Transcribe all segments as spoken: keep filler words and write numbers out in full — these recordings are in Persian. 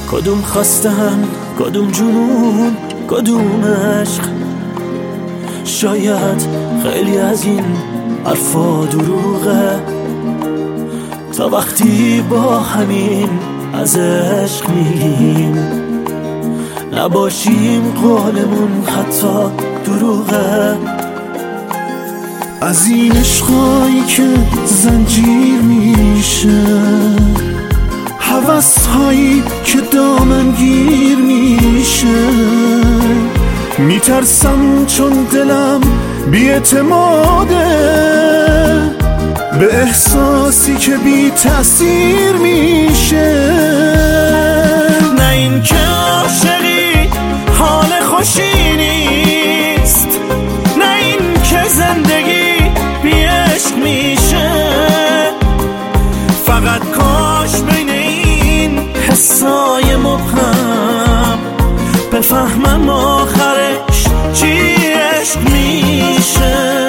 کدوم خواستن، کدوم جنون، کدوم عشق. شاید خیلی از این حرفا دروغه، تا وقتی با همین از عشق میگیم نباشیم قولمون حتی دروغه. از این عشقایی که زنجیر میشه، هوس‌هایی که دامنگیر میشه، میترسم چون دلم بی‌اعتماده به احساسی که بی تأثیر میشه. نه این که عاشقی حال خوشی نیست، نه این که زندگی بی عشق میشه. فقط کاش بین این حسای مبهم بفهمم آخرش چی عشق میشه.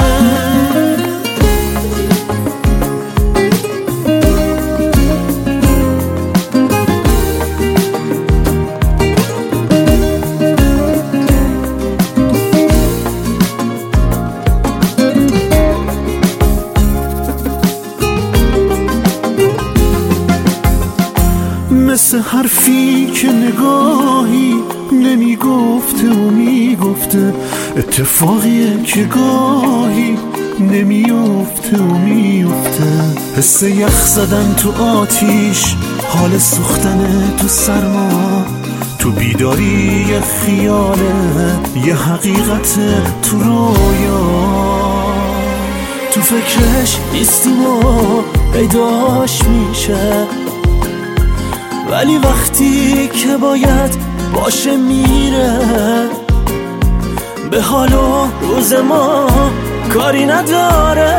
مثل حرفی که نگاهی نمیگفته و میگفته، اتفاقیه که گاهی نمیفته و میفته. حس یخ زدن تو آتیش، حال سوختن تو سرما، تو بیداری یه خیاله، یه حقیقت تو رویا. تو فکرش نیستیم و پیداش میشه، ولی وقتی که باید باشه میره. به حال و روز ما کاری نداره،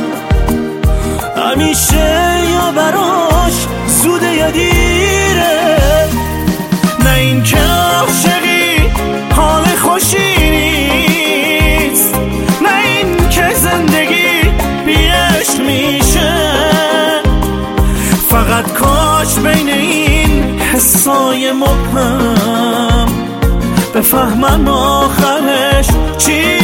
همیشه یا براش زوده یا دیره. نه این که عاشقی حال خوشی نیست، نه این که زندگی بی عشق میشه. فقط کاش بین این حسای مبهم بفهمم آخرش چی